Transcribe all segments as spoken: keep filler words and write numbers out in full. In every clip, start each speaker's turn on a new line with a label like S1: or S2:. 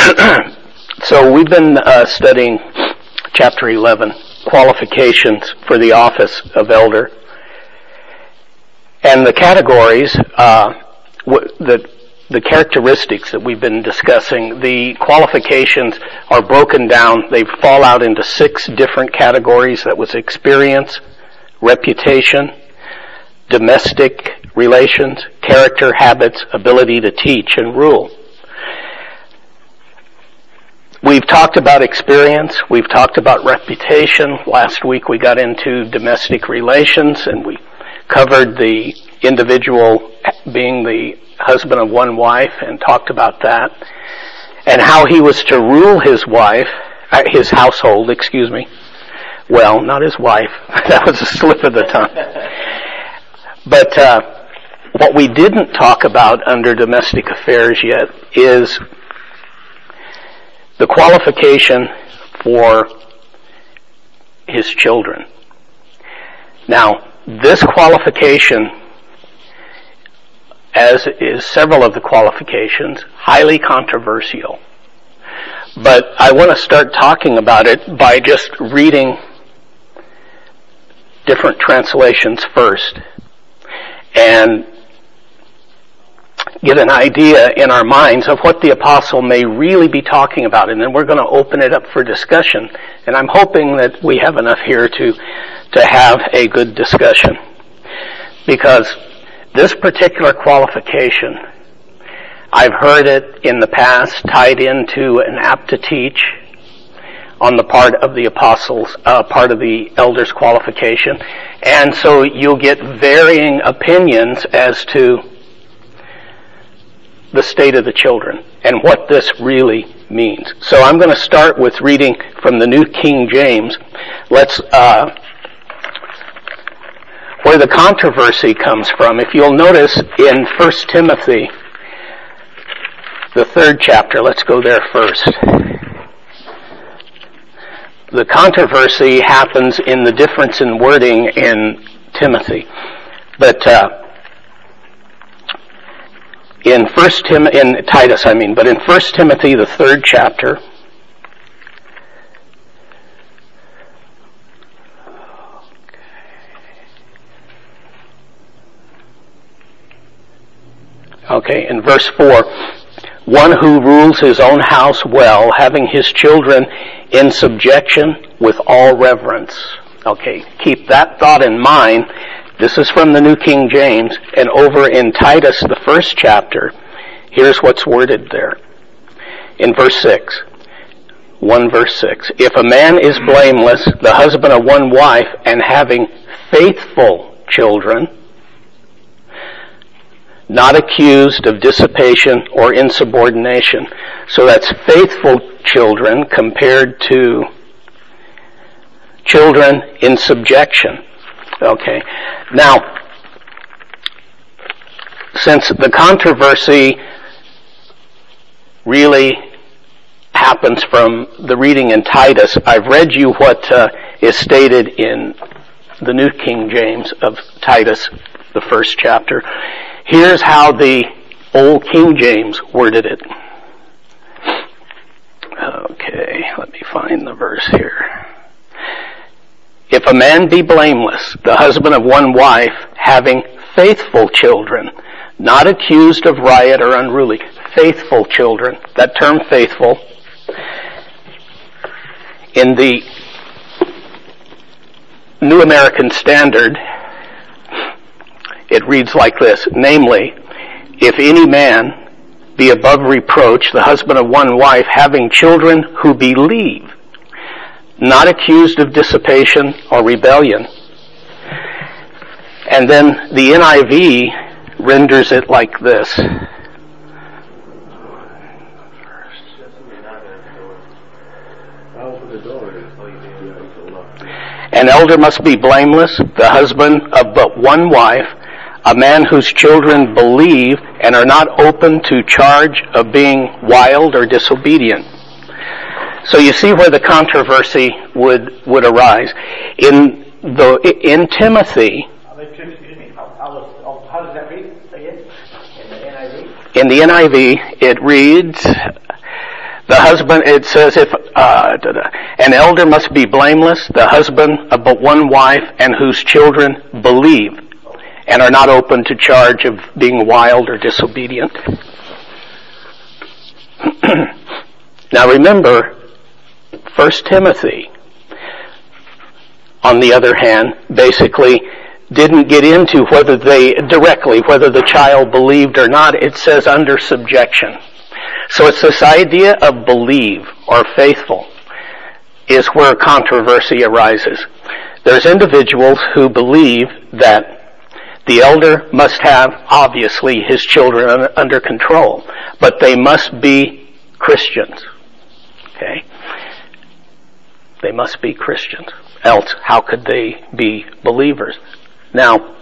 S1: So we've been uh, studying chapter eleven, qualifications for the office of elder. And the categories, uh, the, the characteristics that we've been discussing, the qualifications are broken down. They fall out into six different categories. That was experience, reputation, domestic relations, character, habits, ability to teach and rule. We've talked about experience. We've talked about reputation. Last week we got into domestic relations, and we covered the individual being the husband of one wife and talked about that, and how he was to rule his wife, his household, excuse me. Well, not his wife. That was a slip of the tongue. But uh, what we didn't talk about under domestic affairs yet is the qualification for his children. Now, this qualification, as is several of the qualifications, highly controversial. But I want to start talking about it by just reading different translations first and get an idea in our minds of what the apostle may really be talking about, and then we're going to open it up for discussion. And I'm hoping that we have enough here to to have a good discussion, because this particular qualification, I've heard it in the past tied into an apt to teach on the part of the apostles, uh, part of the elders' qualification, and so you'll get varying opinions as to the state of the children and what this really means. So I'm going to start with reading from the New King James. Let's, uh, where the controversy comes from. If you'll notice in First Timothy, the third chapter, let's go there first. The controversy happens in the difference in wording in Timothy. But, uh, In First Tim in Titus, I mean, but in First Timothy, the third chapter, okay, in verse four, one who rules his own house well, having his children in subjection with all reverence. Okay, keep that thought in mind. This is from the New King James, and over in Titus, the first chapter, here's what's worded there. In verse six, one verse six, if a man is blameless, the husband of one wife, and having faithful children, not accused of dissipation or insubordination. So that's faithful children compared to children in subjection. Okay. Now, since the controversy really happens from the reading in Titus, I've read you what uh, is stated in the New King James of Titus, the first chapter. Here's how the Old King James worded it. Okay, let me find the verse here. If a man be blameless, the husband of one wife, having faithful children, not accused of riot or unruly, faithful children, that term faithful, in the New American Standard, it reads like this, namely, if any man be above reproach, the husband of one wife, having children who believe, not accused of dissipation or rebellion. And then the N I V renders it like this. An elder must be blameless, the husband of but one wife, a man whose children believe and are not open to charge of being wild or disobedient. So you see where the controversy would would arise. In the in Timothy, how does that read? In the N I V? In the N I V, it reads, The husband, it says, if uh, an elder must be blameless, the husband of but one wife, and whose children believe and are not open to charge of being wild or disobedient. Now remember, First Timothy, on the other hand, basically didn't get into whether they, directly, whether the child believed or not. It says under subjection. So it's this idea of believe or faithful is where controversy arises. There's individuals who believe that the elder must have, obviously, his children under control, but they must be Christians. Okay? They must be Christians. Else, how could they be believers? Now,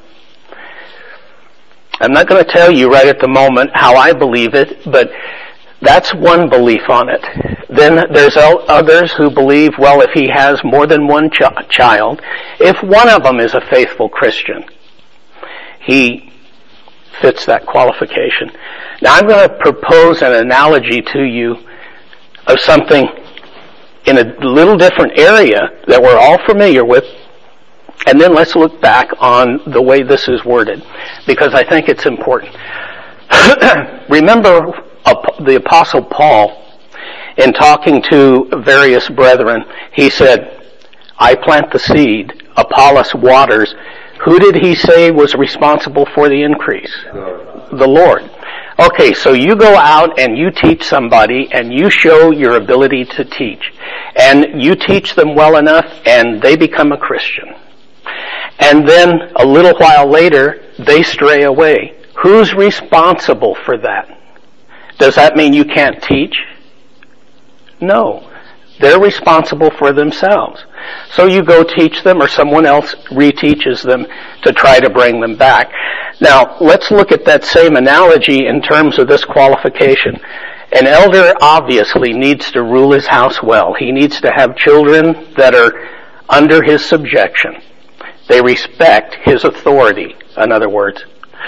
S1: I'm not going to tell you right at the moment how I believe it, but that's one belief on it. Then there's others who believe, well, if he has more than one ch- child, if one of them is a faithful Christian, he fits that qualification. Now I'm going to propose an analogy to you of something in a little different area that we're all familiar with, and then let's look back on the way this is worded, because I think it's important. Remember the Apostle Paul, in talking to various brethren, he said, I plant the seed, Apollos waters. Who did he say was responsible for the increase? The Lord. Okay, so you go out and you teach somebody and you show your ability to teach. And you teach them well enough and they become a Christian. And then a little while later, they stray away. Who's responsible for that? Does that mean you can't teach? No. They're responsible for themselves. So you go teach them or someone else reteaches them to try to bring them back. Now, let's look at that same analogy in terms of this qualification. An elder obviously needs to rule his house well. He needs to have children that are under his subjection. They respect his authority, in other words.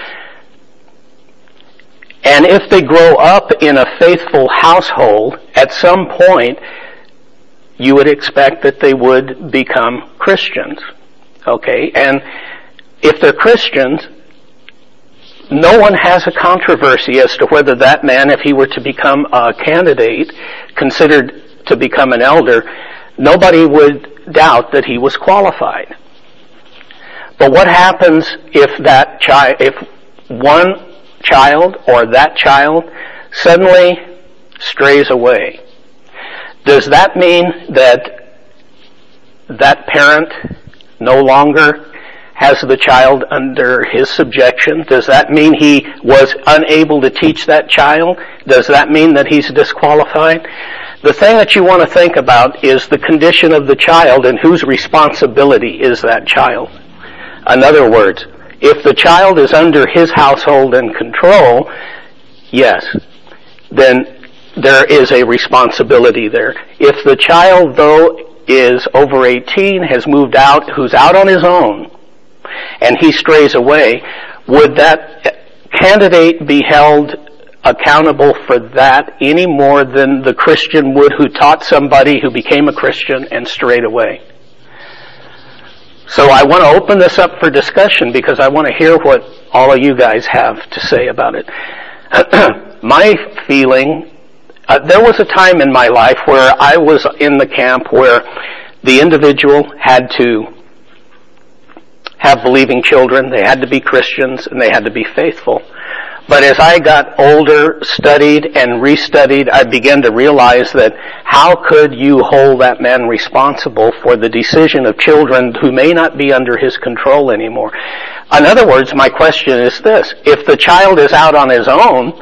S1: And if they grow up in a faithful household, at some point, you would expect that they would become Christians. Okay? And if they're Christians, no one has a controversy as to whether that man, if he were to become a candidate, considered to become an elder, nobody would doubt that he was qualified. But what happens if that child, if one child or that child suddenly strays away? Does that mean that that parent no longer has the child under his subjection? Does that mean he was unable to teach that child? Does that mean that he's disqualified? The thing that you want to think about is the condition of the child and whose responsibility is that child. In other words, if the child is under his household and control, yes, then there is a responsibility there. If the child, though, is over eighteen, has moved out, who's out on his own, and he strays away, would that candidate be held accountable for that any more than the Christian would who taught somebody who became a Christian and strayed away? So I want to open this up for discussion because I want to hear what all of you guys have to say about it. My feeling, uh, there was a time in my life where I was in the camp where the individual had to have believing children, they had to be Christians, and they had to be faithful. But as I got older, studied and restudied, I began to realize that how could you hold that man responsible for the decision of children who may not be under his control anymore? In other words, my question is this: if the child is out on his own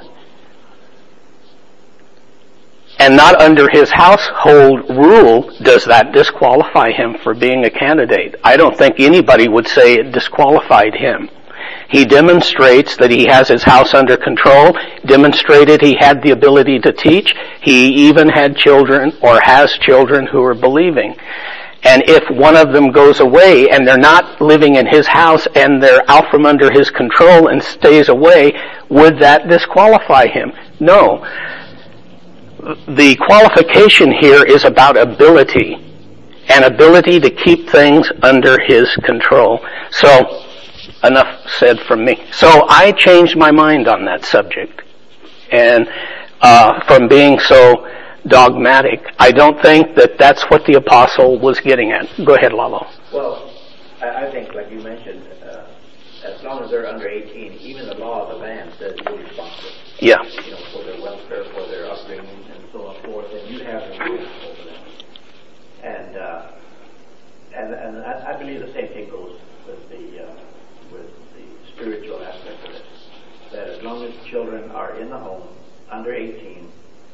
S1: and not under his household rule, does that disqualify him for being a candidate? I don't think anybody would say it disqualified him. He demonstrates that he has his house under control, demonstrated he had the ability to teach. He even had children or has children who are believing. And if one of them goes away and they're not living in his house and they're out from under his control and stays away, would that disqualify him? No. the qualification here is about ability, and ability to keep things under his control. So, enough said from me. So I changed my mind on that subject. And uh, from being so dogmatic, I don't think that that's what the apostle was getting at. Go ahead, Lalo.
S2: Well, I, I think, like you mentioned, uh, as long as they're under eighteen, even the law of the land says you're responsible.
S1: Yeah.
S2: You know, for their welfare, for their upbringing, and so on and forth, and you have the rules over them. And uh, and and I, I believe the same thing goes with the uh, with the spiritual aspect of it. That as long as children are in the home under eighteen,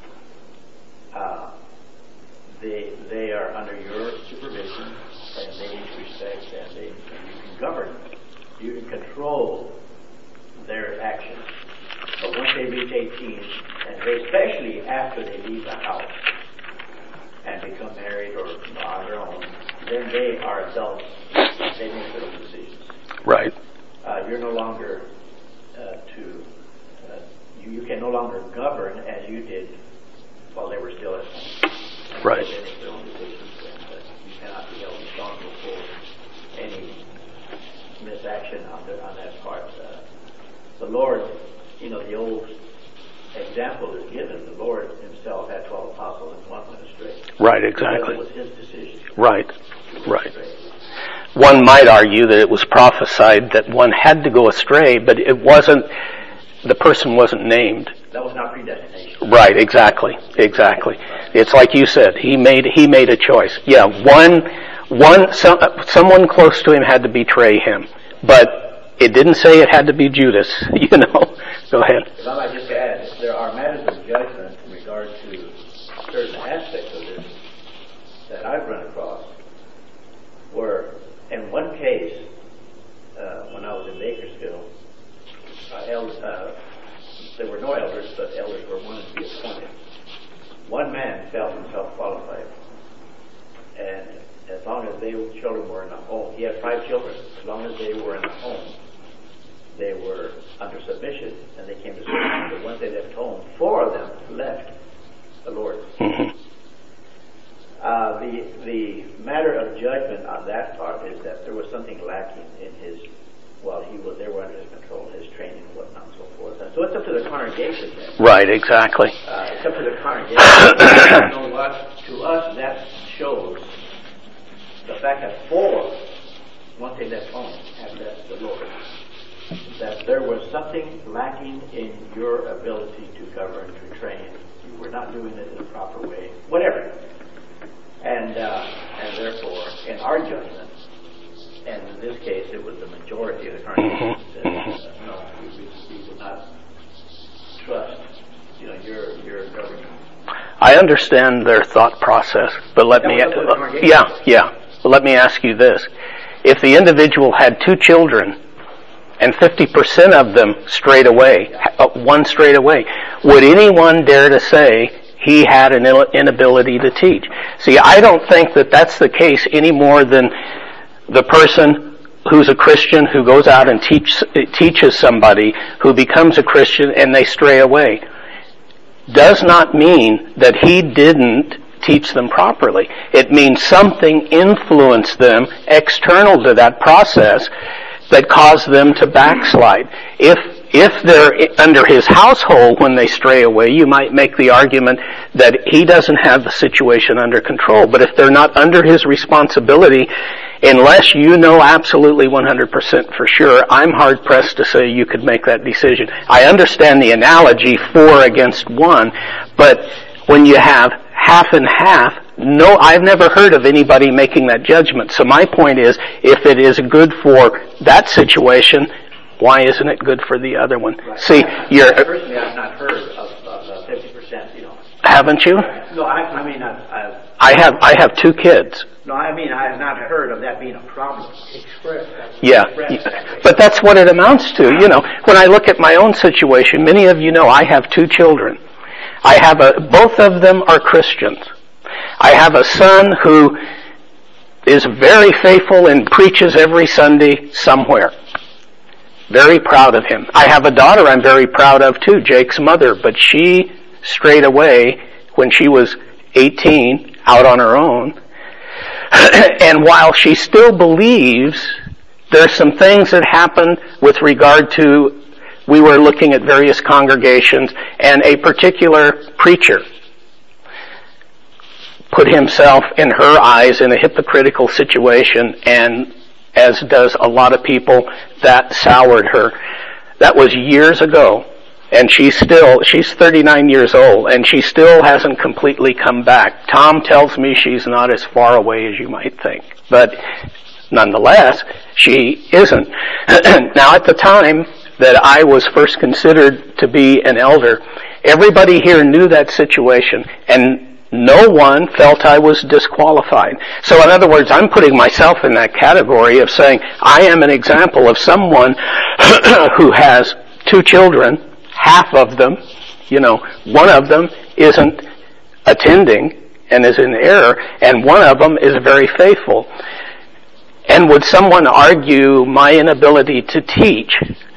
S2: uh, they they are under your supervision, and they need respect, and they and you can govern, you can control their actions. But once they reach eighteen, and they, especially after they leave the house and become married or on their own, then they are adults. They make their own decisions.
S1: Right.
S2: Uh, you're no longer uh, to uh, you, you can no longer govern as you did while they were still at home. And
S1: right.
S2: They make their own decisions, and uh, you cannot be held responsible for any misaction on, the, on that part. Uh, the Lord, you know, the old example is given. The Lord himself had twelve apostles and one went astray.
S1: Right, exactly.
S2: It was his decision.
S1: Right, right. One might argue that it was prophesied that one had to go astray, but it wasn't, the person wasn't named.
S2: That was not predestination.
S1: Right, exactly, exactly. It's like you said, he made he made a choice. Yeah, one, one, some, someone close to him had to betray him, but it didn't say it had to be Judas, you know. Go ahead.
S2: If I might just add, there are matters of judgment in regard to certain aspects of this that I've run across, where in one case, uh, when I was in Bakersfield, uh, el- uh, there were no elders, but elders were wanted to be appointed. One man felt himself qualified, and as long as they children were in a home, he had five children. As long as they were in a home, they were under submission, and they came to serve. But once they left home, four of them left the Lord.
S1: Mm-hmm.
S2: Uh, the the matter of judgment on that part is that there was something lacking in his, while he was they were under his control, his training and whatnot and so forth. And so it's up to the congregation then.
S1: Right, exactly.
S2: Uh, it's up to the congregation. You know what? To us, that shows the fact that four, once they left home, have left the Lord, that there was something lacking in your ability to govern, to train. You were not doing it in a proper way, whatever. And uh, and therefore, in our judgment, and in this case, it was the majority of the congregation said, uh, no, we, we, we would not trust, you know, your your government.
S1: I understand their thought process, but let
S2: That
S1: me,
S2: was up to the
S1: yeah, yeah. But let me ask you this: if the individual had two children, and fifty percent of them strayed away, one strayed away, would anyone dare to say he had an inability to teach? See, I don't think that that's the case any more than the person who's a Christian who goes out and teach, teaches somebody who becomes a Christian and they stray away. Does not mean that he didn't teach them properly. It means something influenced them external to that process that caused them to backslide. If if they're under his household when they stray away, you might make the argument that he doesn't have the situation under control. But if they're not under his responsibility, unless you know absolutely one hundred percent for sure, I'm hard-pressed to say you could make that decision. I understand the analogy, four against one, but when you have half and half, no, I've never heard of anybody making that judgment. So my point is, if it is good for that situation, why isn't it good for the other one?
S2: Right.
S1: See, you're...
S2: Personally, I've not heard of, of uh, fifty percent, you know.
S1: Haven't you?
S2: No, I, I mean, I've, I've...
S1: I have, I have two kids.
S2: No, I mean, I have not heard of that being a problem. Expressed.
S1: Yeah, but that's what it amounts to. You know, when I look at my own situation, many of you know I have two children. I have a, both of them are Christians. I have a son who is very faithful and preaches every Sunday somewhere. Very proud of him. I have a daughter I'm very proud of too, Jake's mother, but she strayed away when she was eighteen, out on her own. And while she still believes, there's some things that happened with regard to, we were looking at various congregations, and a particular preacher put himself, in her eyes, in a hypocritical situation, and as does a lot of people, that soured her. That was years ago, and she's still, she's thirty-nine years old, and she still hasn't completely come back. Tom tells me she's not as far away as you might think, but nonetheless, she isn't. Now, at the time that I was first considered to be an elder, everybody here knew that situation, and no one felt I was disqualified. So in other words, I'm putting myself in that category of saying, I am an example of someone who has two children, half of them, you know, one of them isn't attending and is in error, and one of them is very faithful. And would someone argue my inability to teach?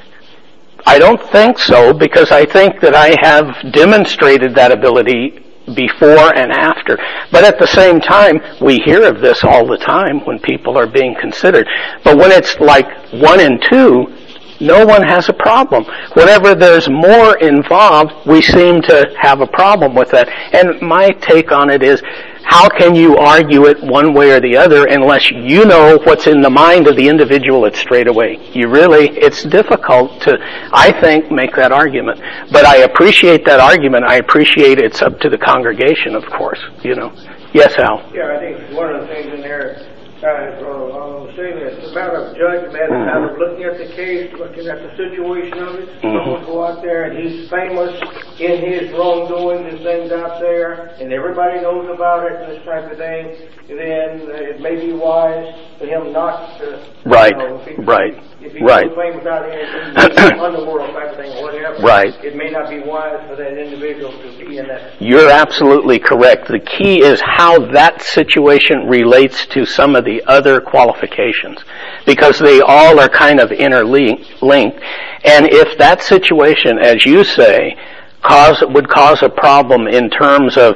S1: I don't think so, because I think that I have demonstrated that ability before and after. But at the same time, we hear of this all the time when people are being considered. But when it's like one and two, no one has a problem. Whenever there's more involved, we seem to have a problem with that. And my take on it is, how can you argue it one way or the other unless you know what's in the mind of the individual it straight away? You really, it's difficult to, I think, make that argument. But I appreciate that argument. I appreciate it's up to the congregation, of course, you know. Yes, Al?
S3: Yeah, I think one of the things in there, uh, I'll say this, it's a matter of judgment, a matter of looking at the case, looking at the situation of it. Mm-hmm. Someone go out there and he's famous in his wrongdoings and things out there, and everybody knows about it and this type of thing, then it may be wise for him not to...
S1: Right,
S3: you know, if he,
S1: right,
S3: if he
S1: right.
S3: If he's famous out here in the underworld type of thing, or whatever,
S1: right.
S3: It may not be wise for that individual to be in that...
S1: You're absolutely correct. The key is how that situation relates to some of the other qualifications, because they all are kind of interlinked. And if that situation, as you say, cause would cause a problem in terms of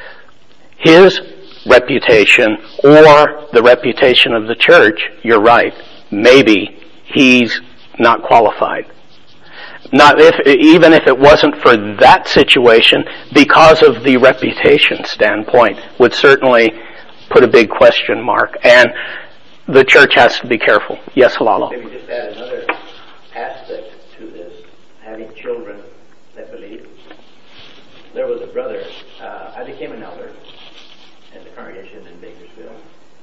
S1: his reputation or the reputation of the church, you're right. Maybe he's not qualified. Not if, even if it wasn't for that situation, because of the reputation standpoint, would certainly put a big question mark. And the church has to be careful. Yes, Lalo?
S2: Maybe just add another aspect to this, having children that believe. There was a brother, uh, I became an elder in the congregation in Bakersfield,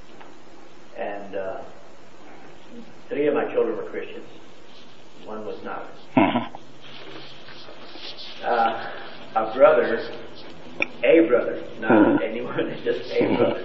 S2: and uh, three of my children were Christians. One was not.
S1: Mm-hmm.
S2: Uh, a brother, a brother, not mm-hmm. anyone, just a mm-hmm. brother,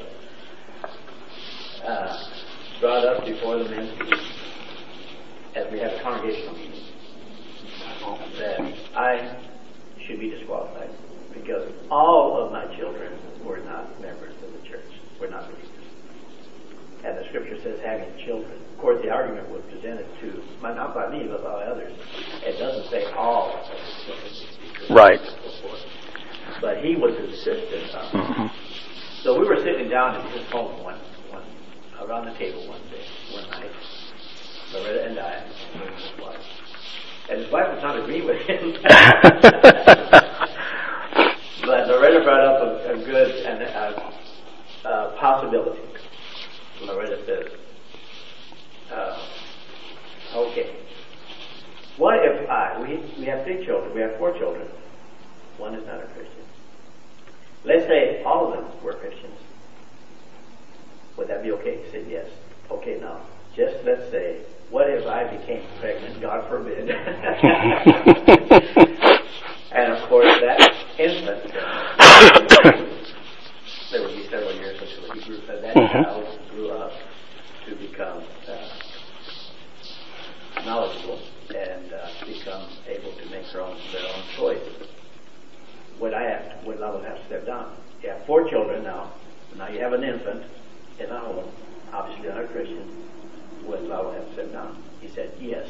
S2: uh, brought up before the men's meeting, as we had a congregational meeting, that I should be disqualified because all of my children were not members of the church, were not believers. And the scripture says having children. Of course, the argument was presented to, not by me, but by others. It doesn't say all of the children.
S1: Right.
S2: But he was insistent on it.
S1: Mm-hmm.
S2: So we were sitting down in his home one, one, around the table one day, one night, Loretta and I, and his wife. And his wife was not agreeing with him. But Loretta brought up a, a good and a, a possibility. Loretta says, uh, okay, what if I, we, we have three children, we have four children, one is not a Christian. Let's say all of them were Christians. Would that be okay? He said, yes. Okay, now, just let's say, what if I became pregnant, God forbid? And of course, that infant, there would be several years until he grew, uh, that mm-hmm. child grew up to become uh, knowledgeable and uh, become able to make their own, their own choice. Would I have to, would I would have to step down? You have four children now. Now you have an infant in a home, obviously not a Christian. Would Lalo have to step down? He said, yes.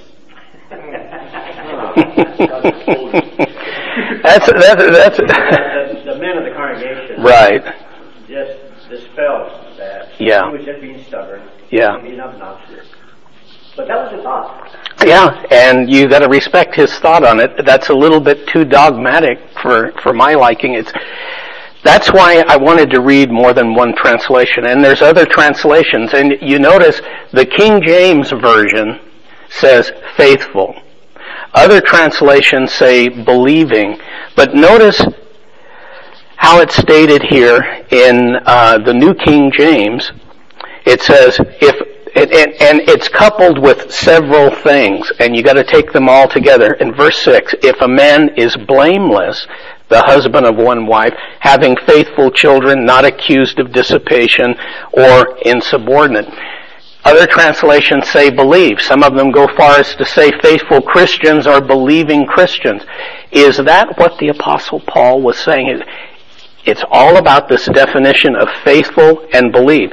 S2: that's,
S1: that's, that's,
S2: the, the men of the congregation
S1: Right.
S2: just dispels that.
S1: Yeah.
S2: He was just being stubborn.
S1: Yeah.
S2: Being obnoxious. But that was his thought.
S1: Yeah, and you got to respect his thought on it. That's a little bit too dogmatic for for my liking. It's that's why I wanted to read more than one translation. And there's other translations, and you notice the King James version says faithful. Other translations say believing. But notice how it's stated here in uh, the New King James. It says, if and, and, and it's coupled with several things, and you got to take them all together. In verse six, if a man is blameless, the husband of one wife, having faithful children, not accused of dissipation or insubordinate. Other translations say believe. Some of them go far as to say faithful Christians or believing Christians. Is that what the Apostle Paul was saying? It's all about this definition of faithful and believe.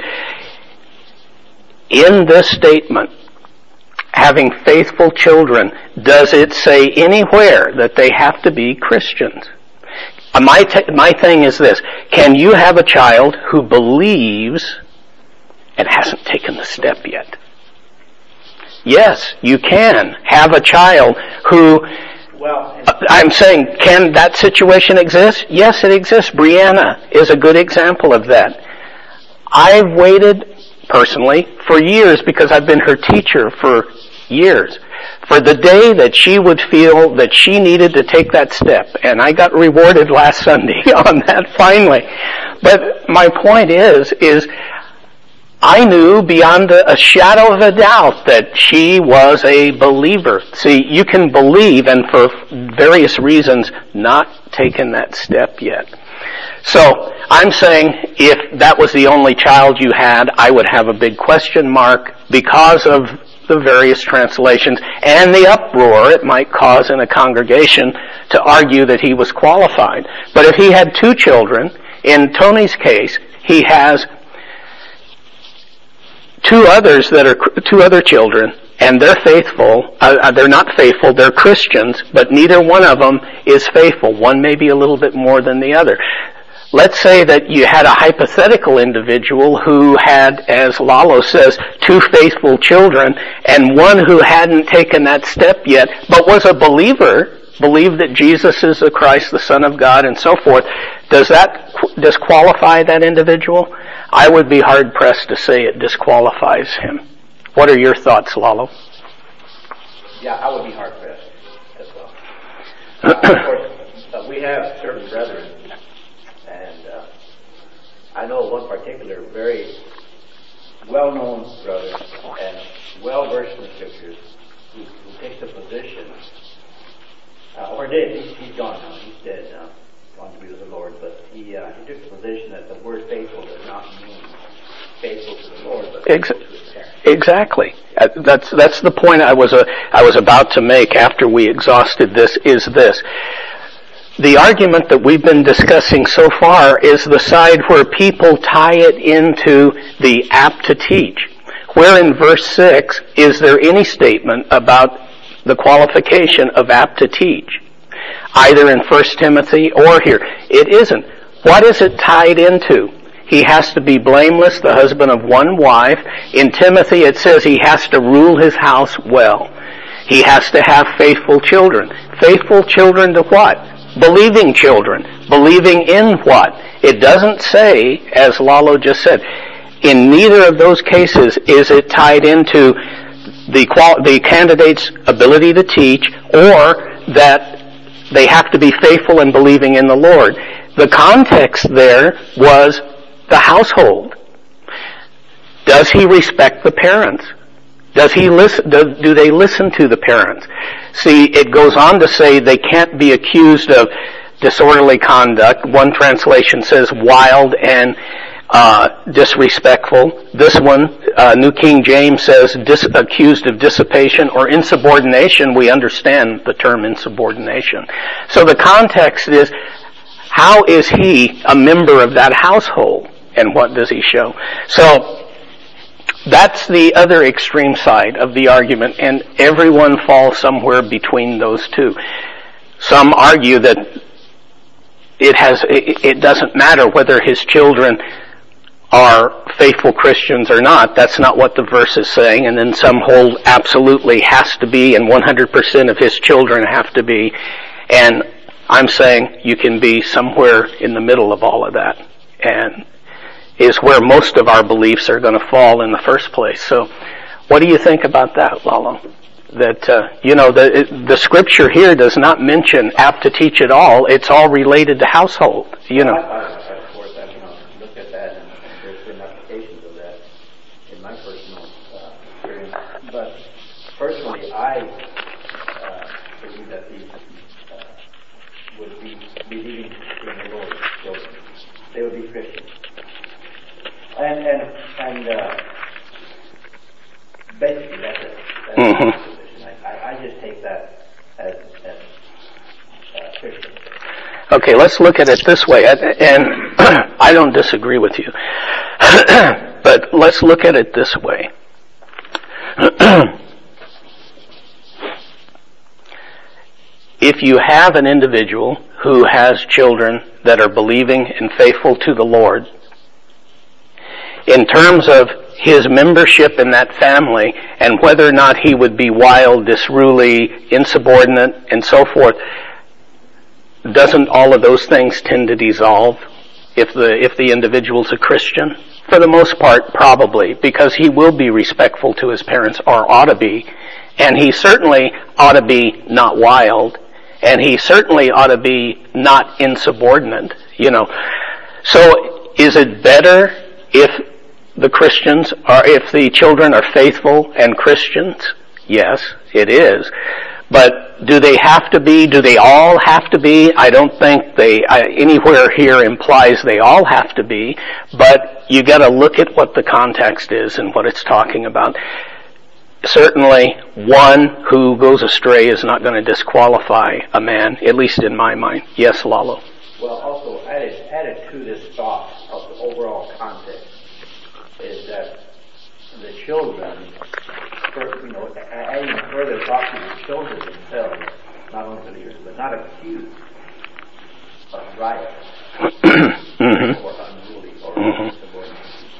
S1: In this statement, having faithful children, does it say anywhere that they have to be Christians? My, t- my thing is this. Can you have a child who believes and hasn't taken the step yet? Yes, you can have a child who...
S2: Well,
S1: I'm saying, can that situation exist? Yes, it exists. Brianna is a good example of that. I've waited, personally, for years, because I've been her teacher for years, for the day that she would feel that she needed to take that step. And I got rewarded last Sunday on that, finally. But my point is, is I knew beyond a shadow of a doubt that she was a believer. See, you can believe and for various reasons not taken that step yet. So, I'm saying if that was the only child you had, I would have a big question mark because of the various translations and the uproar it might cause in a congregation to argue that he was qualified. But if he had two children, in Tony's case, he has two others that are two other children, and they're faithful. Uh, they're not faithful. They're Christians, but neither one of them is faithful. One may be a little bit more than the other. Let's say that you had a hypothetical individual who had, as Lalo says, two faithful children, and one who hadn't taken that step yet, but was a believer, believed that Jesus is the Christ, the Son of God, and so forth. Does that disqualify that individual? I would be hard-pressed to say it disqualifies him. What are your thoughts, Lalo?
S2: Yeah, I would be hard-pressed as well. Uh, of course, uh, we have certain brethren, and uh, I know one particular very well-known brother and well-versed in the Scriptures who, who takes a position, uh, or did, he's, he's gone now, he's dead now, gone to be with the Lord, but he, uh, he took the position that the word faithful does not mean faithful to the Lord, but faithful to his parents.
S1: Exactly. Uh, that's that's the point I was uh, I was about to make after we exhausted this. Is this the argument that we've been discussing so far? Is the side where people tie it into the apt to teach? Where in verse six is there any statement about the qualification of apt to teach? Either in First Timothy or here, it isn't. What is it tied into? He has to be blameless, the husband of one wife. In Timothy it says he has to rule his house well. He has to have faithful children. Faithful children to what? Believing children. Believing in what? It doesn't say, as Lalo just said, in neither of those cases is it tied into the qual- the candidate's ability to teach or that they have to be faithful and believing in the Lord. The context there was the household. Does he respect the parents? Does he listen? Do, do they listen to the parents? See, it goes on to say they can't be accused of disorderly conduct. One translation says wild and uh, disrespectful. This one, uh, New King James says dis- accused of dissipation or insubordination. We understand the term insubordination. So the context is, how is he a member of that household? And what does he show? So, that's the other extreme side of the argument, and everyone falls somewhere between those two. Some argue that it has, it, it doesn't matter whether his children are faithful Christians or not. That's not what the verse is saying. And then some hold absolutely has to be, and one hundred percent of his children have to be. And I'm saying you can be somewhere in the middle of all of that, and is where most of our beliefs are going to fall in the first place. So what do you think about that, Lalo? That, uh, you know, the, the scripture here does not mention apt to teach at all. It's all related to household, you know.
S2: Well, I, I, of course, I, you know, looked at that, and, and there's been applications of that in my personal uh, experience. But personally, I uh, believe that these uh, would be believing in the Lord children. They would be Christians. And, and, and uh, basically, that's it. That's
S1: mm-hmm.
S2: my position. I, I just take that as, as uh, Christian.
S1: Okay, let's look at it this way, and I don't disagree with you, but let's look at it this way. If you have an individual who has children that are believing and faithful to the Lord, in terms of his membership in that family and whether or not he would be wild, disruly, insubordinate, and so forth, doesn't all of those things tend to dissolve if the if the individual's a Christian? For the most part, probably, because he will be respectful to his parents, or ought to be, and he certainly ought to be not wild, and he certainly ought to be not insubordinate, you know. So is it better if the Christians are, if the children are faithful and Christians? Yes, it is. But do they have to be? Do they all have to be? I don't think they, I, anywhere here implies they all have to be, but you gotta look at what the context is and what it's talking about. Certainly, one who goes astray is not going to disqualify a man, at least in my mind. Yes, Lalo?
S2: Well, also added, added to this thought of the overall context is that the children, you know, adding further thought to the children themselves, not only believers, but not accused of riot mm-hmm. or unruly or mm-hmm. insubordinate.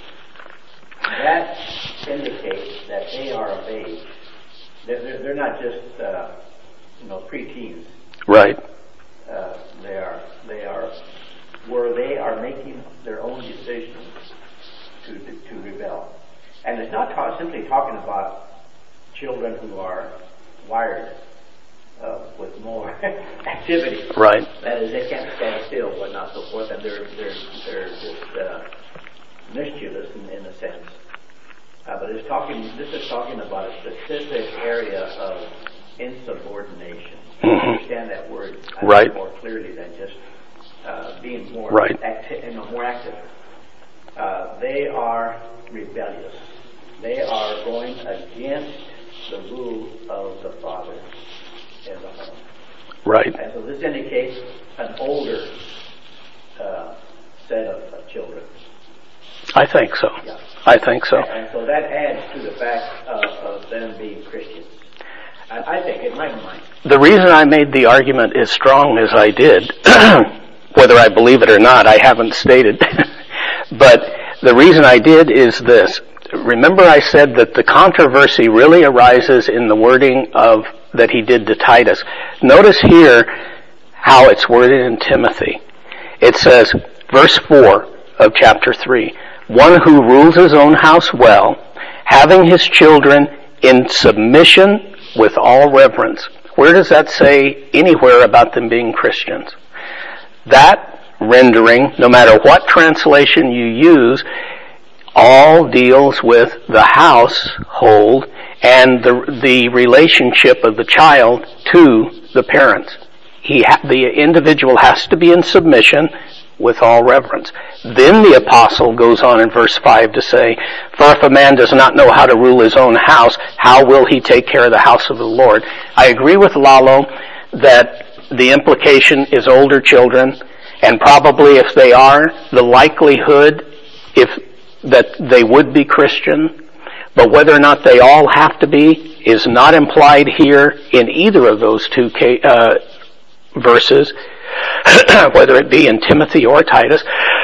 S2: That indicates that they are of age. They're, they're, they're not just, uh, you know, preteens.
S1: Right.
S2: Uh, they are, they are, where they are making their own decisions to, to, to rebel. And it's not ta- simply talking about children who are wired uh, with more activity.
S1: Right.
S2: That is, they can't stand still, but not so forth, and they're they're they're just uh, mischievous in, in a sense. Uh, but it's talking. This is talking about a specific area of insubordination.
S1: Mm-hmm.
S2: You understand that word I
S1: right.
S2: think more clearly than just uh, being more
S1: right.
S2: active. You know, more active. Uh, they are rebellious. They are going against the rule of the father in the home.
S1: Right.
S2: And so this indicates an older uh, set of, of children.
S1: I think so.
S2: Yeah.
S1: I think so.
S2: And, and so that adds to the fact of, of them being Christians. I, I think, in my mind.
S1: The reason I made the argument as strong as I did, whether I believe it or not, I haven't stated. But the reason I did is this. Remember I said that the controversy really arises in the wording of that he did to Titus. Notice here how it's worded in Timothy. It says, verse four of chapter three, one who rules his own house well, having his children in submission with all reverence. Where does that say anywhere about them being Christians? That rendering, no matter what translation you use, all deals with the household and the the relationship of the child to the parents. He ha- the individual has to be in submission with all reverence. Then the apostle goes on in verse five to say, for if a man does not know how to rule his own house, how will he take care of the house of the Lord? I agree with Lalo that the implication is older children, and probably if they are, the likelihood if that they would be Christian, but whether or not they all have to be is not implied here in either of those two uh, verses. whether it be in Timothy or Titus.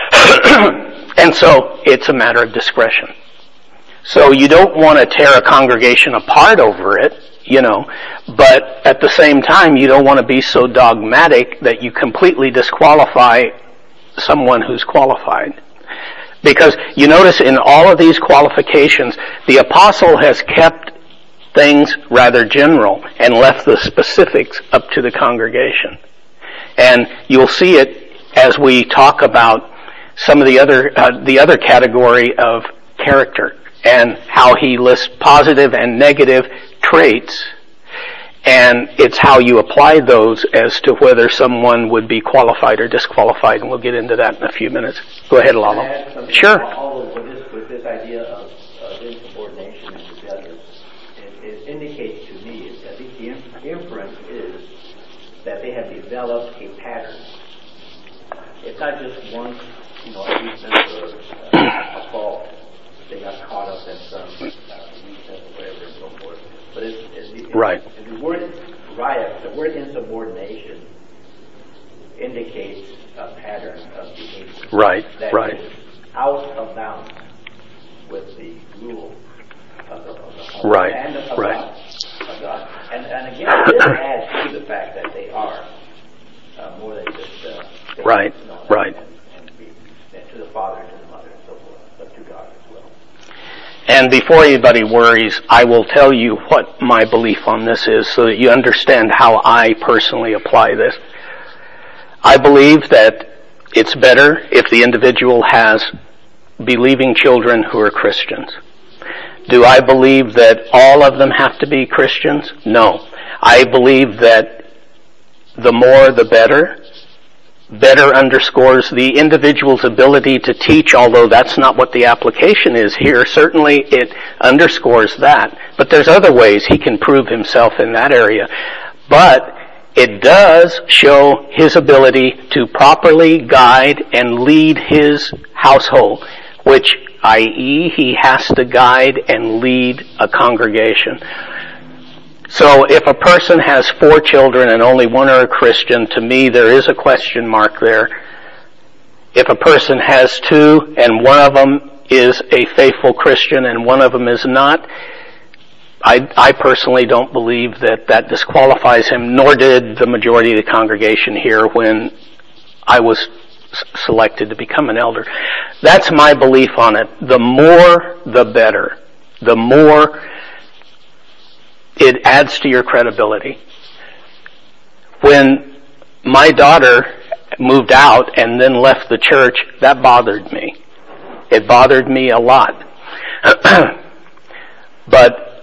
S1: And so it's a matter of discretion. So you don't want to tear a congregation apart over it, you know, but at the same time you don't want to be so dogmatic that you completely disqualify someone who's qualified. Because you notice in all of these qualifications, the apostle has kept things rather general and left the specifics up to the congregation. And you'll see it as we talk about some of the other uh, the other category of character and how he lists positive and negative traits, and it's how you apply those as to whether someone would be qualified or disqualified, and we'll get into that in a few minutes. Go ahead, Lalo. Sure.
S2: All of with this, with this idea of, of insubordination and rebellion, it, it indicates to me, at least the inference is that they have developed a pattern. It's not just one, you know, a weakness or uh, a fault. They got caught up in some uh, weakness or whatever and so forth. But it's, it's, it's
S1: right.
S2: The word riot, the word insubordination indicates a pattern of behavior.
S1: Right.
S2: That
S1: right.
S2: is out of bounds with the rule of the, of the home
S1: right.
S2: and of, of
S1: right.
S2: God. Of God. And, and again, this adds to the fact that they are uh, more than just uh, they,
S1: right.
S2: You know,
S1: right.
S2: And, and, be, and to the father and to the mother and so forth, but to God as well.
S1: And before anybody worries, I will tell you what my belief on this is so that you understand how I personally apply this. I believe that it's better if the individual has believing children who are Christians. Do I believe that all of them have to be Christians? No. I believe that the more the better. Better underscores the individual's ability to teach, although that's not what the application is here. Certainly it underscores that. But there's other ways he can prove himself in that area. But it does show his ability to properly guide and lead his household, which, that is, he has to guide and lead a congregation. So if a person has four children and only one are a Christian, to me there is a question mark there. If a person has two and one of them is a faithful Christian and one of them is not, I, I personally don't believe that that disqualifies him, nor did the majority of the congregation here when I was s- selected to become an elder. That's my belief on it. The more, the better. The more it adds to your credibility. When my daughter moved out and then left the church, that bothered me. It bothered me a lot. But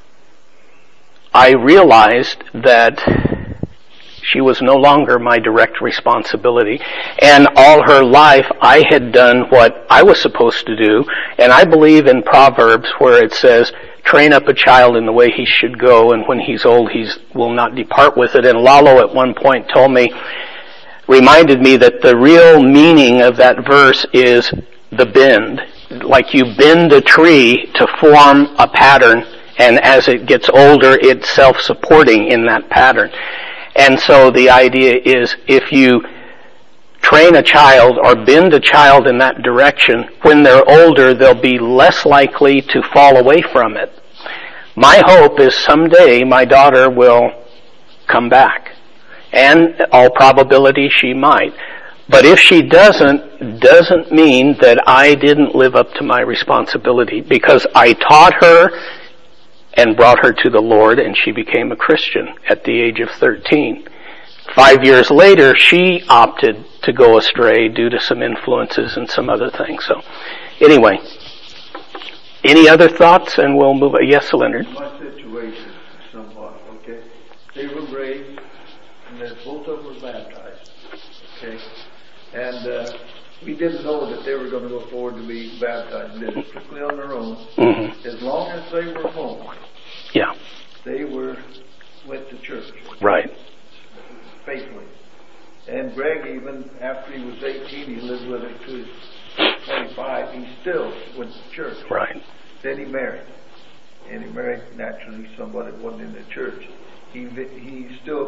S1: I realized that she was no longer my direct responsibility. And all her life I had done what I was supposed to do. And I believe in Proverbs where it says, train up a child in the way he should go, and when he's old he will not depart with it. And Lalo at one point told me, reminded me that the real meaning of that verse is the bend. Like you bend a tree to form a pattern, and as it gets older, it's self-supporting in that pattern. And so the idea is if you train a child or bend a child in that direction, when they're older, they'll be less likely to fall away from it. My hope is someday my daughter will come back. And all probability she might. But if she doesn't, doesn't mean that I didn't live up to my responsibility, because I taught her and brought her to the Lord, and she became a Christian at the age of thirteen. Five years later, she opted to go astray due to some influences and some other things. So, anyway, any other thoughts? And we'll move on. Yes, Leonard.
S3: My situation, somewhat, okay? They were raised, and then both of them were baptized, okay? And uh, we didn't know that they were going to go forward to be baptized. They did it strictly on their own.
S1: Mm-hmm.
S3: As long as they were home,
S1: yeah,
S3: they were went to church.
S1: Right.
S3: Faithfully. And Greg, even after he was eighteen, he lived with it to his twenty-five. He still went to church.
S1: Right.
S3: Then he married, and he married naturally somebody that wasn't in the church. He he still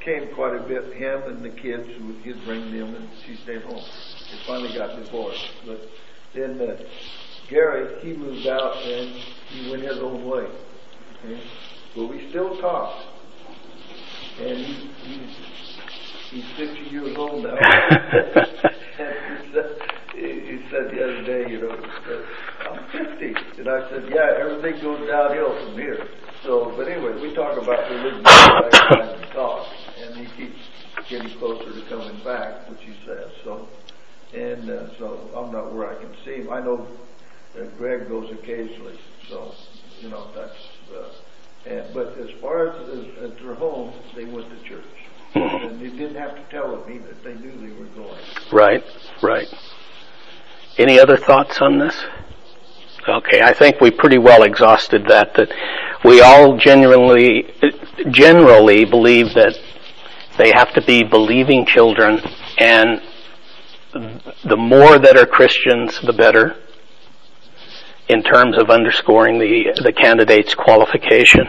S4: came quite a bit. Him and the kids, he'd bring them, and she stayed home. They finally got divorced. But then uh, Gary, he moved out and he went his own way. Okay? But we still talk. And he, he's, he's fifty years old now. And he said, he said the other day, you know, I'm fifty. And I said, yeah, everything goes downhill from here. So, but anyway, we talk about religion every time we talk. And he keeps getting closer to coming back, which he says. So, and uh, so I'm not where I can see him. I know that Greg goes occasionally. So, you know, that's... Uh, And, but as far as, as, as their home, they went to church. And they didn't have to tell them either. They knew they were going.
S1: Right, right. Any other thoughts on this? Okay, I think we pretty well exhausted that, that we all genuinely, generally believe that they have to be believing children, and the more that are Christians, the better, in terms of underscoring the, the candidate's qualification.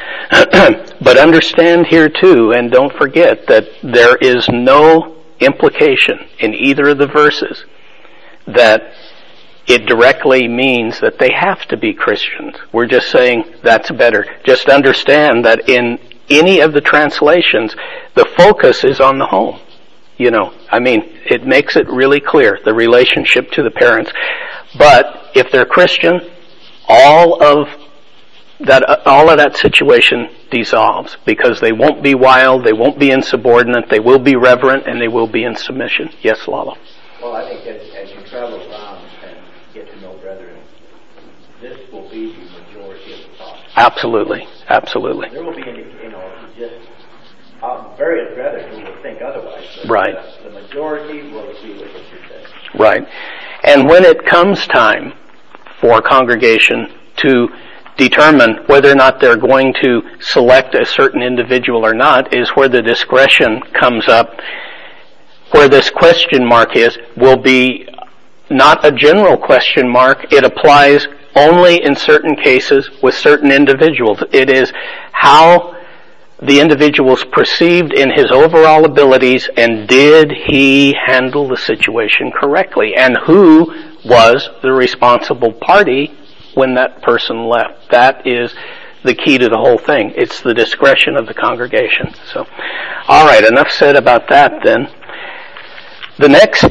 S1: But understand here too, and don't forget, that there is no implication in either of the verses that it directly means that they have to be Christians. We're just saying that's better. Just understand that in any of the translations, the focus is on the home. You know, I mean, it makes it really clear, the relationship to the parents. But if they're Christian, all of that, all of that situation dissolves, because they won't be wild, they won't be insubordinate, they will be reverent, and they will be in submission. Yes, Lalo?
S2: Well, I think as, as you travel around and get to know brethren, this will be the majority of the thought.
S1: Absolutely, absolutely.
S2: There will be, you know, just uh, various brethren who will think otherwise. But
S1: right.
S2: The, the majority will agree with what you say.
S1: Right. And when it comes time for a congregation to determine whether or not they're going to select a certain individual or not, is where the discretion comes up. Where this question mark is, will be not a general question mark. It applies only in certain cases with certain individuals. It is how the individual's perceived in his overall abilities, and did he handle the situation correctly, and who was the responsible party when that person left. That is the key to the whole thing. It's the discretion of the congregation. So, all right, enough said about that then. The next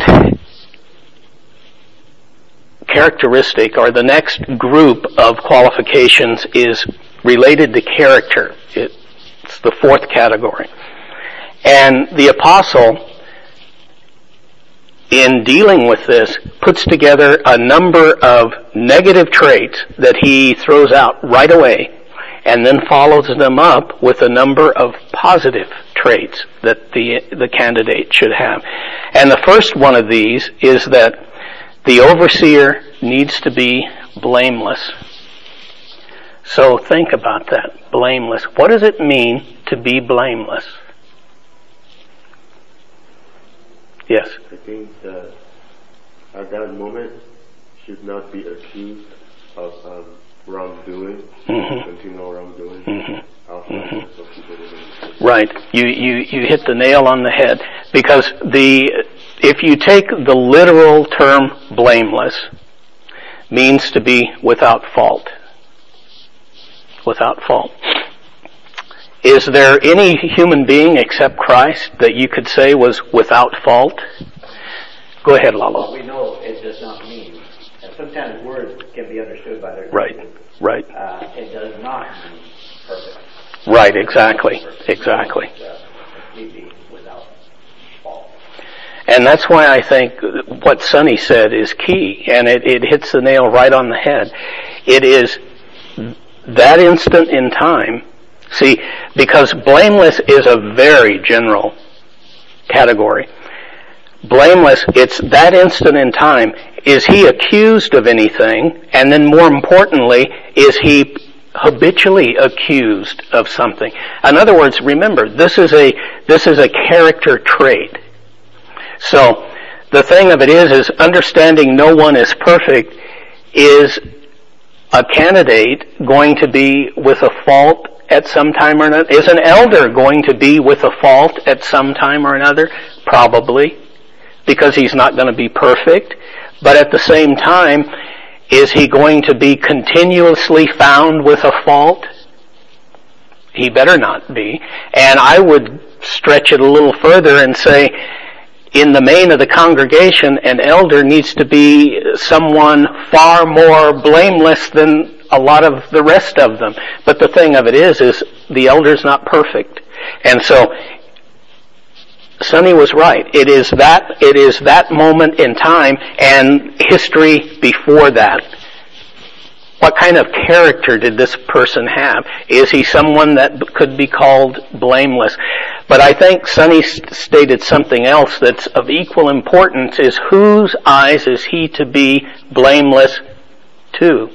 S1: characteristic, or the next group of qualifications, is related to character. It's the fourth category. And the apostle, in dealing with this, puts together a number of negative traits that he throws out right away, and then follows them up with a number of positive traits that the the candidate should have. And the first one of these is that the overseer needs to be blameless. So think about that, blameless. What does it mean to be blameless? Yes?
S5: I think that at that moment should not be accused of um, wrongdoing,
S1: mm-hmm.
S5: continual wrongdoing.
S1: Mm-hmm.
S5: Mm-hmm. So people
S1: right. You, you, you hit the nail on the head. Because the, if you take the literal term blameless, means to be without fault. Without fault. Is there any human being except Christ that you could say was without fault? Go ahead, Lalo.
S2: Well, we know it does not mean. And sometimes words can be understood by their
S1: right,
S2: meaning.
S1: right.
S2: Uh, it does not mean perfect.
S1: Right, exactly, exactly.
S2: Uh, completely without fault.
S1: And that's why I think what Sonny said is key, and it, it hits the nail right on the head. It is that instant in time. See, because blameless is a very general category. Blameless, it's that instant in time. Is he accused of anything? And then more importantly, is he habitually accused of something? In other words, remember, this is a, this is a character trait. So, the thing of it is, is understanding no one is perfect. Is a candidate going to be with a fault at some time or another? Is an elder going to be with a fault at some time or another? Probably, because he's not going to be perfect. But at the same time, is he going to be continuously found with a fault? He better not be. And I would stretch it a little further and say, in the main of the congregation, an elder needs to be someone far more blameless than a lot of the rest of them. But the thing of it is, is the elder's not perfect. And so, Sonny was right. It is that, it is that moment in time and history before that. What kind of character did this person have? Is he someone that could be called blameless? But I think Sonny stated something else that's of equal importance, is whose eyes is he to be blameless to?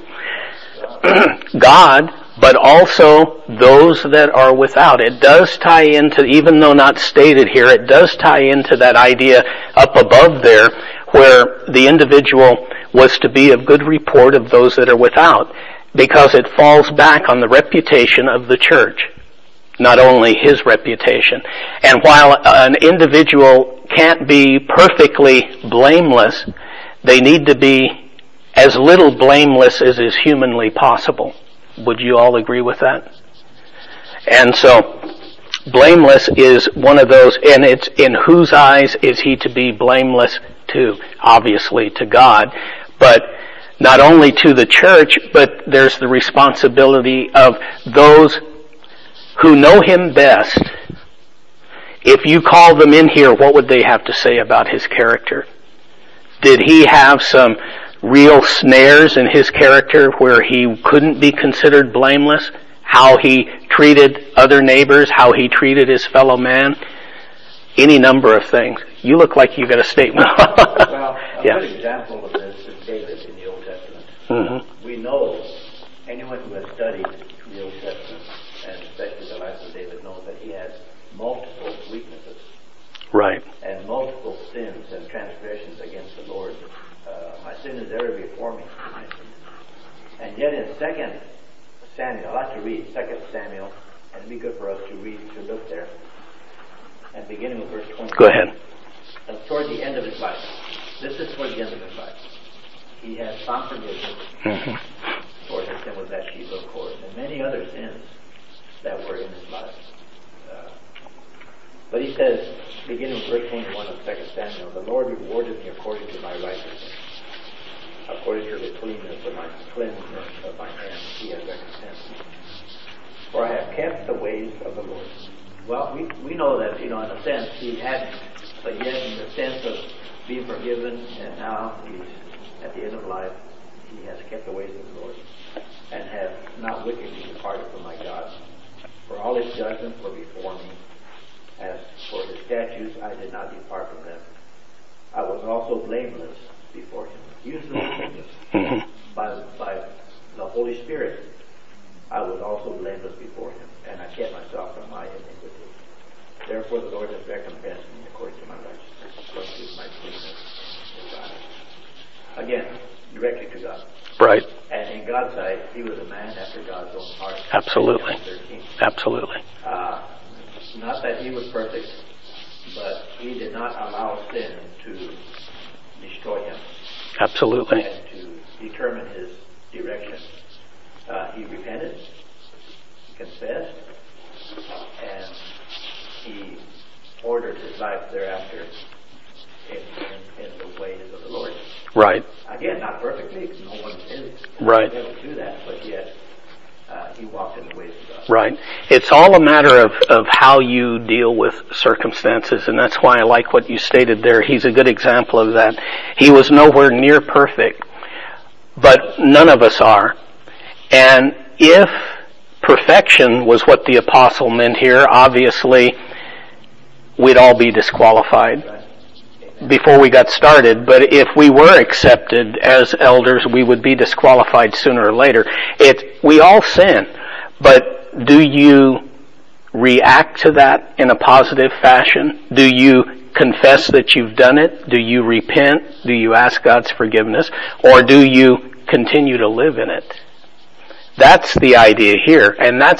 S1: God, but also those that are without. It does tie into, even though not stated here, it does tie into that idea up above there where the individual was to be of good report of those that are without, because it falls back on the reputation of the church, not only his reputation. And while an individual can't be perfectly blameless, they need to be as little blameless as is humanly possible. Would you all agree with that? And so, blameless is one of those, and it's in whose eyes is he to be blameless to? Obviously to God, but not only to the church, but there's the responsibility of those who know him best. If you call them in here, what would they have to say about his character? Did he have some real snares in his character where he couldn't be considered blameless? How he treated other neighbors, how he treated his fellow man? Any number of things. You look like you got a statement.
S2: Well, a
S1: yeah.
S2: good example of this is David in the Old Testament.
S1: Mm-hmm.
S2: We know, anyone who has studied the Old Testament, and especially the life of David, knows that he has multiple weaknesses.
S1: Right.
S2: And multiple sins and transgressions against the Lord. Uh, my sin is ever before me. And yet in Second Samuel, I like to read Second Samuel, and it'd be good for us to read, to look there. And beginning with verse twenty.
S1: Go ahead.
S2: And toward the end of his life. This is toward the end of his life. He has found forgiveness
S1: Mm-hmm.
S2: for his sin with Bathsheba, of course, and many other sins that were in his life. Uh, but he says, beginning with verse twenty-one of Second Samuel, the Lord rewarded me according to my righteousness, according to the cleanness of my cleanness of my hands, he has recompensed me. For I have kept the ways of the Lord. Well, we we know that, you know, in a sense, he hadn't, but yet in the sense of being forgiven, and now he's at the end of life, he has kept the ways of the Lord, and have not wickedly departed from my God. For all his judgments were before me. As for his statutes, I did not depart from them. I was also blameless before him. Use the word blameless.
S1: Mm-hmm.
S2: By, by the Holy Spirit, I was also blameless before him, and I kept myself from my iniquity. Therefore the Lord has recompensed me according to my righteousness, according to my cleanness in God. Again, directly to God.
S1: Right.
S2: And in God's sight, he was a man after God's own heart.
S1: Absolutely. Absolutely.
S2: Uh, not that he was perfect, but he did not allow sin to destroy him.
S1: Absolutely.
S2: And to determine his direction. Uh, he repented, he confessed, and he ordered his life thereafter in, in, in the ways of the Lord.
S1: Right.
S2: Again, not perfectly, because no one is
S1: right.
S2: able to do that, but yet uh, he walked in the ways of God.
S1: Right. It's all a matter of, of how you deal with circumstances, and that's why I like what you stated there. He's a good example of that. He was nowhere near perfect, but none of us are. And if perfection was what the apostle meant here, obviously we'd all be disqualified before we got started. But if we were accepted as elders, we would be disqualified sooner or later. It, we all sin, but do you react to that in a positive fashion? Do you confess that you've done it? Do you repent? Do you ask God's forgiveness? Or do you continue to live in it? That's the idea here, and that's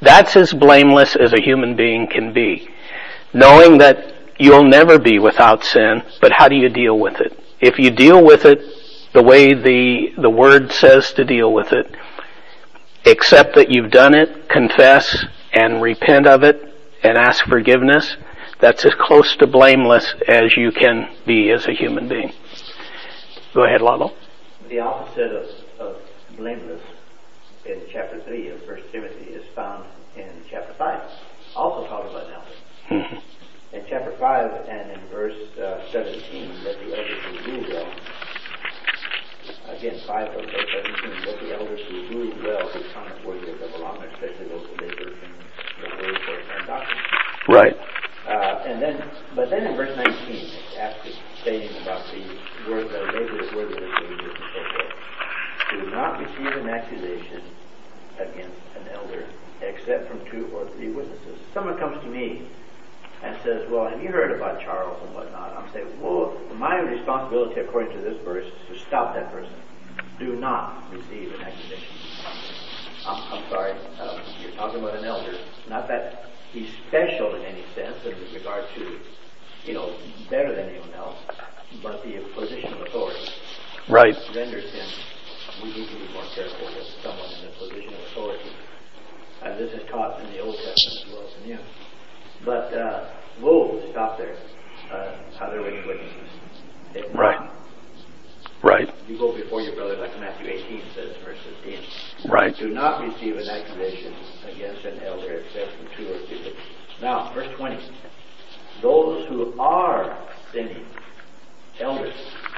S1: That's as blameless as a human being can be. Knowing that you'll never be without sin, but how do you deal with it? If you deal with it the way the, the Word says to deal with it, accept that you've done it, confess, and repent of it, and ask forgiveness, that's as close to blameless as you can be as a human being. Go ahead, Lalo.
S2: The opposite of, of blameless in chapter three of First Timothy is found in chapter five, also talking about an elder. Mm-hmm. In chapter five and in verse uh, seventeen, let the elders who rule well, again, five of verse seventeen, let the elders who rule well be counted worthy of double honor, especially those who labor in the word for and doctrine.
S1: Right.
S2: Uh, and then, but then in verse nineteen, it's after saying about the word, the labor is worthy of the wages and so forth. Do not receive an accusation against an elder except from two or three witnesses. Someone comes to me and says, well, have you heard about Charles and whatnot? I'm saying, well, my responsibility according to this verse is to stop that person. Do not receive an accusation. I'm, I'm sorry, uh, you're talking about an elder. Not that he's special in any sense in regard to, you know, better than anyone else, but the position of authority
S1: right.
S2: renders him, we need to be more careful with someone in a position of authority. And this is taught in the Old Testament as well as the New. But, uh, whoa, stop there. Uh, are there any witnesses? If
S1: right.
S2: Not,
S1: right.
S2: you go before your brother like Matthew eighteen says, verse fifteen.
S1: Right.
S2: Do not receive an accusation against an elder except from two or three witnesses. Now, verse twenty. Those who are sinning, elders,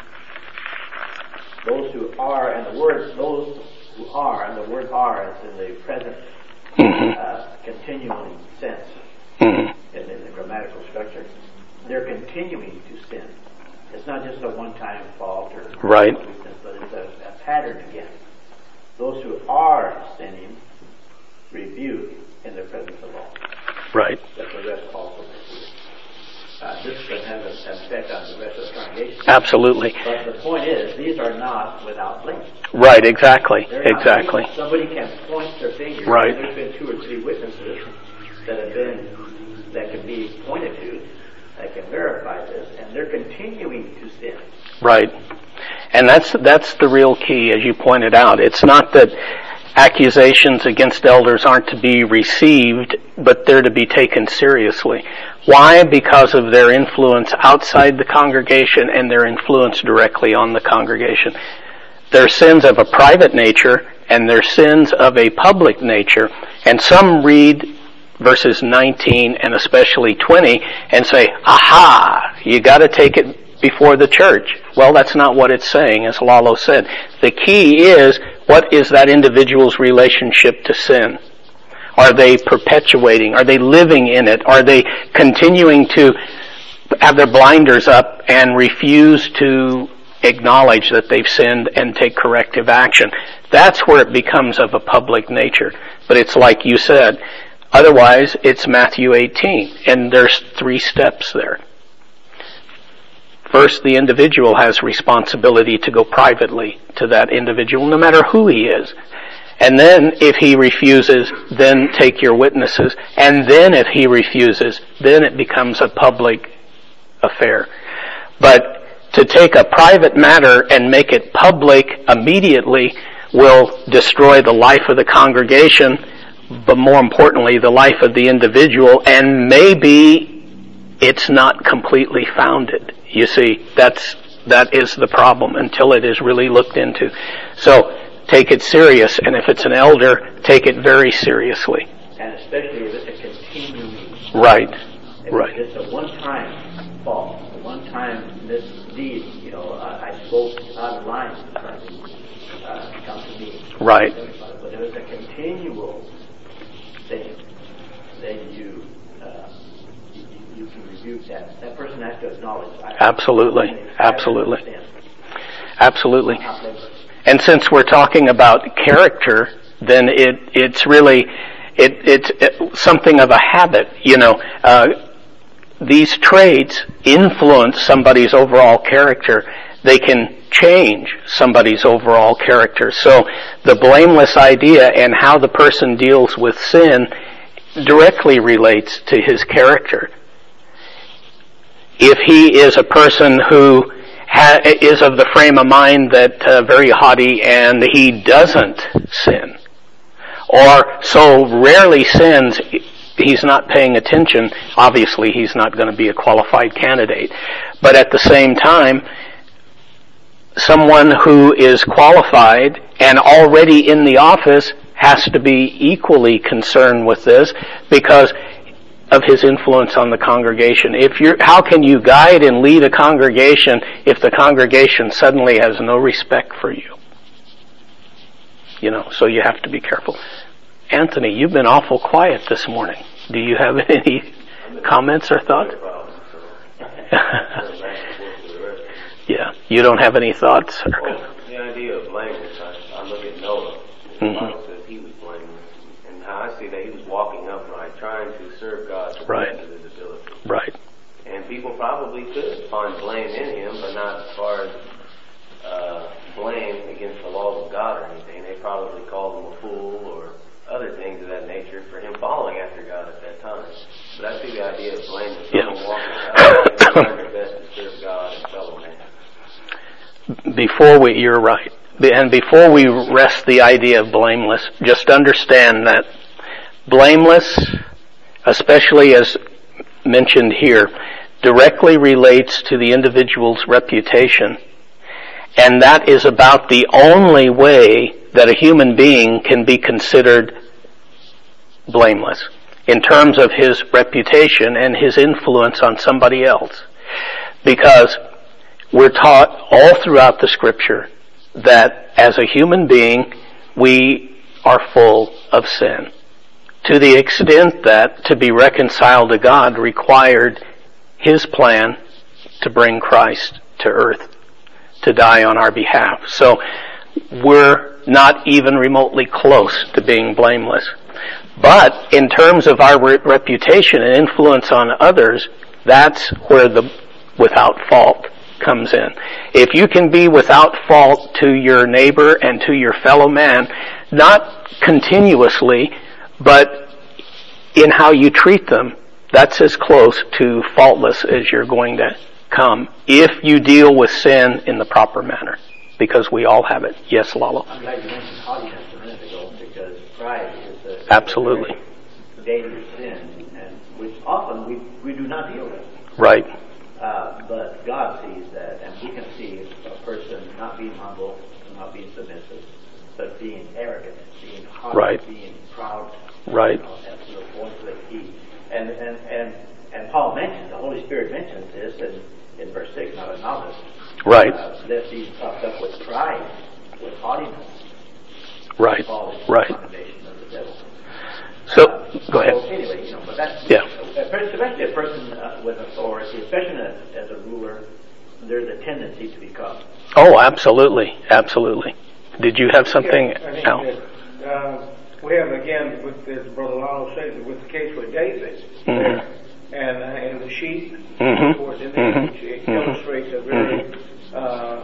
S2: those who are, and the word, those who are, and the word are is in the present mm-hmm. uh, continuing sense mm-hmm. in, in the grammatical structure. They're continuing to sin. It's not just a one-time fault or
S1: right.
S2: weakness, but it's a, a pattern again. Those who are sinning, rebuke in the presence of all.
S1: Right.
S2: That the rest also receive. Uh, this can have an effect on the rest of the congregation.
S1: Absolutely.
S2: But the point is, these are not without blame.
S1: Right, exactly.
S2: They're
S1: exactly.
S2: Not, somebody can point their finger.
S1: Right.
S2: There's been two or three witnesses that have been, that can be pointed to, that can verify this, and they're continuing to sin.
S1: Right. And that's that's the real key, as you pointed out. It's not that accusations against elders aren't to be received, but they're to be taken seriously. Why? Because of their influence outside the congregation and their influence directly on the congregation. Their sins of a private nature and their sins of a public nature. And some read verses nineteen and especially twenty and say, aha, you got to take it before the church. Well, that's not what it's saying, as Lalo said. The key is, what is that individual's relationship to sin? Are they perpetuating? Are they living in it? Are they continuing to have their blinders up and refuse to acknowledge that they've sinned and take corrective action? That's where it becomes of a public nature. But it's like you said, otherwise it's Matthew eighteen, and there's three steps there. First, the individual has responsibility to go privately to that individual, no matter who he is. And then, if he refuses, then take your witnesses. And then, if he refuses, then it becomes a public affair. But to take a private matter and make it public immediately will destroy the life of the congregation, but more importantly, the life of the individual, and maybe it's not completely founded. You see, that's, that is the problem until it is really looked into. So, take it serious, and if it's an elder, take it very seriously.
S2: And especially if it's a continuing.
S1: Right,
S2: if
S1: right.
S2: It's a one-time fault, a one-time misdeed. You know, I, I spoke out of line to something, uh, come to me.
S1: Right.
S2: But if it's a continual thing, then you, uh, you, you can rebuke that. That person has to acknowledge. I,
S1: Absolutely,
S2: I
S1: absolutely,
S2: understand.
S1: absolutely. And since we're talking about character, then it it's really it it's it, something of a habit. You know, uh, these traits influence somebody's overall character. They can change somebody's overall character. So the blameless idea and how the person deals with sin directly relates to his character. If he is a person who ha- is of the frame of mind that uh, very haughty and he doesn't sin, or so rarely sins, he's not paying attention, obviously he's not going to be a qualified candidate. But at the same time, someone who is qualified and already in the office has to be equally concerned with this because of his influence on the congregation. If you're, how can you guide and lead a congregation if the congregation suddenly has no respect for you? You know, so you have to be careful. Anthony, you've been awful quiet this morning. Do you have any comments or thoughts? Yeah, you don't have any thoughts?
S6: Well, the idea of blameless, I, I look at Noah. The
S1: Mm-hmm.
S6: Bible says he was blameless. And how I see that he was walking upright, trying to serve God to the
S1: Right.
S6: best of his ability.
S1: Right.
S6: And people probably could find blame in him, but not as far as uh, blame against the laws of God or anything. They probably called him a fool or other things of that nature for him following after God at that time. But I see the idea of blame as someone
S1: Yeah.
S6: walking upright, trying their best to serve God and fellow man.
S1: Before we, you're right. And before we rest the idea of blameless, just understand that blameless, especially as mentioned here, directly relates to the individual's reputation. And that is about the only way that a human being can be considered blameless in terms of his reputation and his influence on somebody else. Because we're taught all throughout the Scripture that as a human being, we are full of sin. To the extent that to be reconciled to God required His plan to bring Christ to earth, to die on our behalf. So we're not even remotely close to being blameless. But in terms of our re- reputation and influence on others, that's where the without fault comes in. If you can be without fault to your neighbor and to your fellow man, not continuously, but in how you treat them, that's as close to faultless as you're going to come if you deal with sin in the proper manner, because we all have it. Yes, Lalo?
S2: I'm glad you mentioned haughtiness a minute ago, because pride is a,
S1: Absolutely.
S2: a very dangerous sin, and which often we, we do not deal with.
S1: Right.
S2: Uh, but God sees that, and we can see a person not being humble, not being submissive, but being arrogant, being haughty,
S1: Right.
S2: being proud.
S1: Right.
S2: You know, that's the point that he, and, and, and, and Paul mentions, the Holy Spirit mentions this in, in verse six, not a novice.
S1: Right.
S2: Uh, lest he puffed up with pride, with haughtiness.
S1: Right.
S2: Fall into
S1: Right.
S2: the condemnation of the devil.
S1: So,
S2: Uh,
S1: go ahead.
S2: So anyway, you know, but that's,
S1: Yeah.
S2: especially a person uh, with authority, especially as, as a ruler, there's a tendency to become.
S1: Oh, absolutely. Absolutely. Did you have something,
S3: I think
S1: Al?
S3: that, uh, we have again, with as Brother Lalo said, with the case with David
S1: Mhm.
S3: and uh, and the sheep,
S1: Mhm.
S3: of course, in there,
S1: Mhm.
S3: which it
S1: Mhm.
S3: illustrates a very uh,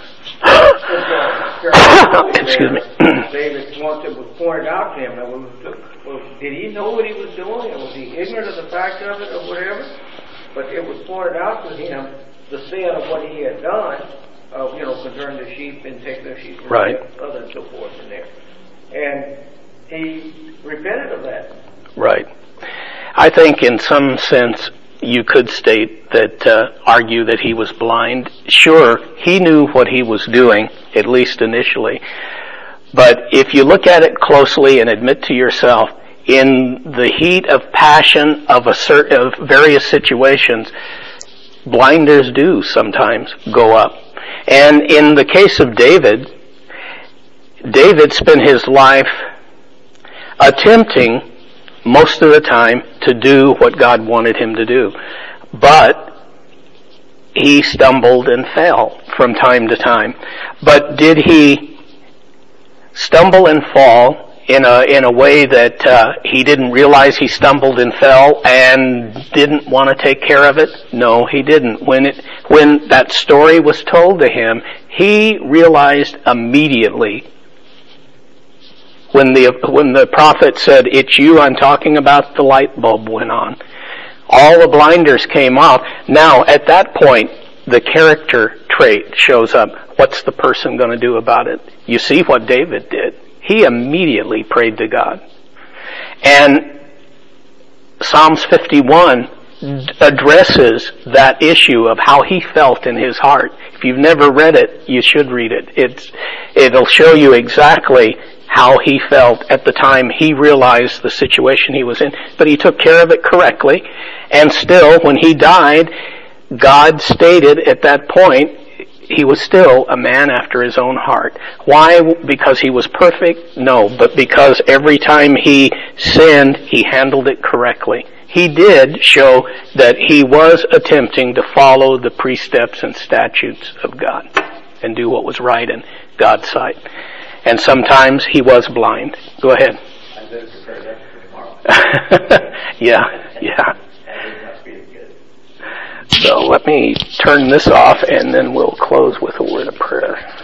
S1: Excuse me.
S3: David, once it was pointed out to him, that was, well, did he know what he was doing? Was he ignorant of the fact of it or whatever? But it was pointed out to him the sin of what he had done, of, you know, concerning the sheep and taking the sheep and
S1: Right.
S3: other and so forth in there. And he repented of that.
S1: Right. I think in some sense you could state that, uh, argue that he was blind. Sure, he knew what he was doing, at least initially. But if you look at it closely and admit to yourself, in the heat of passion of a certain, of various situations, blinders do sometimes go up. And in the case of David, David spent his life attempting most of the time to do what God wanted him to do. But he stumbled and fell from time to time. But did he stumble and fall in a in a way that uh, he didn't realize he stumbled and fell and didn't want to take care of it? No, he didn't. When it when that story was told to him, he realized immediately When the, when the prophet said, "It's you I'm talking about," the light bulb went on. All the blinders came off. Now, at that point, the character trait shows up. What's the person going to do about it? You see what David did. He immediately prayed to God. And Psalms fifty-one addresses that issue of how he felt in his heart. If you've never read it, you should read it. It's, it'll show you exactly how he felt at the time he realized the situation he was in. But he took care of it correctly. And still, when he died, God stated at that point, he was still a man after his own heart. Why? Because he was perfect? No, but because every time he sinned, he handled it correctly. He did show that he was attempting to follow the precepts and statutes of God and do what was right in God's sight. And sometimes he was blind. Go ahead.
S2: I'm going to prepare that for tomorrow.
S1: yeah, yeah.
S2: And it must be good.
S1: So let me turn this off and then we'll close with a word of prayer.